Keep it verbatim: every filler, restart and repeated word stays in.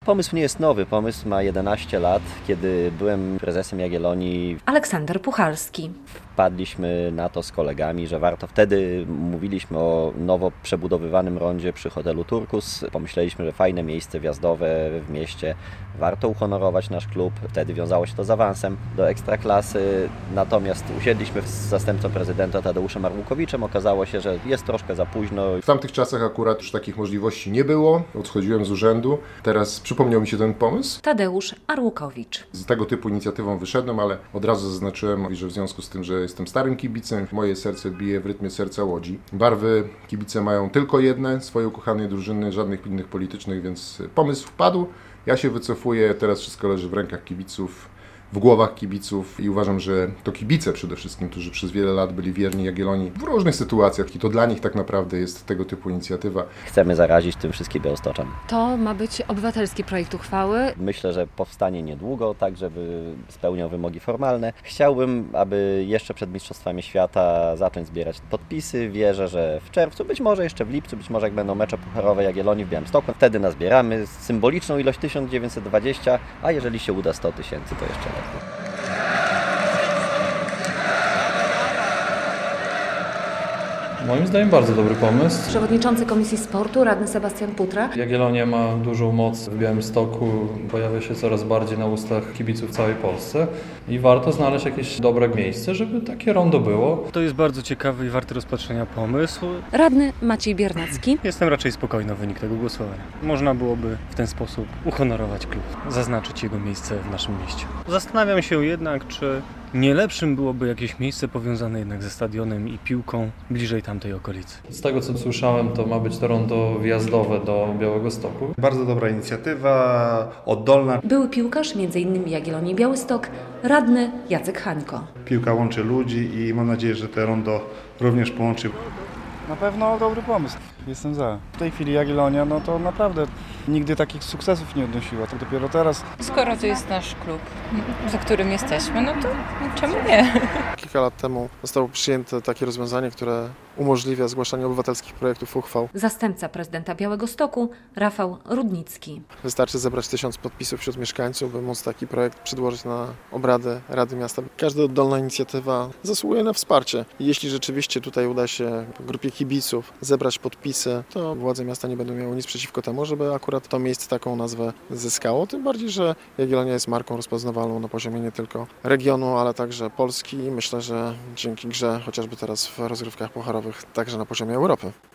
Pomysł nie jest nowy, pomysł ma jedenaście lat. Kiedy byłem prezesem Jagiellonii, Aleksander Puchalski. wpadliśmy na to z kolegami, że warto. Wtedy mówiliśmy o nowo przebudowywanym rondzie przy hotelu Turkus. Pomyśleliśmy, że fajne miejsce wjazdowe w mieście. Warto uhonorować nasz klub. Wtedy wiązało się to z awansem do Ekstraklasy. Natomiast usiedliśmy z zastępcą prezydenta Tadeuszem Arłukowiczem. Okazało się, że jest troszkę za późno. W tamtych czasach akurat już takich możliwości nie było. Odchodziłem z urzędu. Teraz przypomniał mi się ten pomysł. Tadeusz Arłukowicz. Z tego typu inicjatywą wyszedłem, ale od razu zaznaczyłem, że w związku z tym, że jestem starym kibicem, moje serce bije w rytmie serca Łodzi. Barwy kibice mają tylko jedne, swoje ukochane drużyny, żadnych innych politycznych, więc pomysł wpadł. Ja się wycofuję, teraz wszystko leży w rękach kibiców, w głowach kibiców i uważam, że to kibice przede wszystkim, którzy przez wiele lat byli wierni Jagiellonii w różnych sytuacjach i to dla nich tak naprawdę jest tego typu inicjatywa. Chcemy zarazić tym wszystkich białostoczan. To ma być obywatelski projekt uchwały. Myślę, że powstanie niedługo, tak żeby spełniał wymogi formalne. Chciałbym, aby jeszcze przed Mistrzostwami Świata zacząć zbierać podpisy. Wierzę, że w czerwcu, być może jeszcze w lipcu, być może jak będą mecze pucharowe Jagiellonii w Białymstoku, wtedy nazbieramy symboliczną ilość tysiąc dziewięćset dwadzieścia, a jeżeli się uda sto tysięcy, to jeszcze lepiej. Moim zdaniem bardzo dobry pomysł. Przewodniczący Komisji Sportu, radny Sebastian Putra. Jagiellonia ma dużą moc w Białymstoku, pojawia się coraz bardziej na ustach kibiców w całej Polsce i warto znaleźć jakieś dobre miejsce, żeby takie rondo było. To jest bardzo ciekawy i warty rozpatrzenia pomysł. Radny Maciej Biernacki. Jestem raczej spokojny o wynik tego głosowania. Można byłoby w ten sposób uhonorować klub, zaznaczyć jego miejsce w naszym mieście. Zastanawiam się jednak, czy nie lepszym byłoby jakieś miejsce powiązane jednak ze stadionem i piłką bliżej tamtej okolicy. Z tego co słyszałem, to ma być to rondo wjazdowe do Białegostoku. Bardzo dobra inicjatywa, oddolna. Były piłkarz, między innymi Jagiellonii Białystok, radny Jacek Hańko. Piłka łączy ludzi i mam nadzieję, że to rondo również połączy. Na pewno dobry pomysł. Jestem za. W tej chwili Jagiellonia, no to naprawdę nigdy takich sukcesów nie odnosiła. To dopiero teraz. Skoro to jest nasz klub, za którym jesteśmy, no to czemu nie? Kilka lat temu zostało przyjęte takie rozwiązanie, które umożliwia zgłaszanie obywatelskich projektów uchwał. Zastępca prezydenta Białegostoku, Rafał Rudnicki. Wystarczy zebrać tysiąc podpisów wśród mieszkańców, by móc taki projekt przedłożyć na obrady Rady Miasta. Każda oddolna inicjatywa zasługuje na wsparcie. Jeśli rzeczywiście tutaj uda się grupie kibiców zebrać podpisy, to władze miasta nie będą miały nic przeciwko temu, żeby akurat to miejsce taką nazwę zyskało. Tym bardziej, że Jagiellonia jest marką rozpoznawalną na poziomie nie tylko regionu, ale także Polski i myślę, że dzięki grze chociażby teraz w rozgrywkach pucharowych także na poziomie Europy.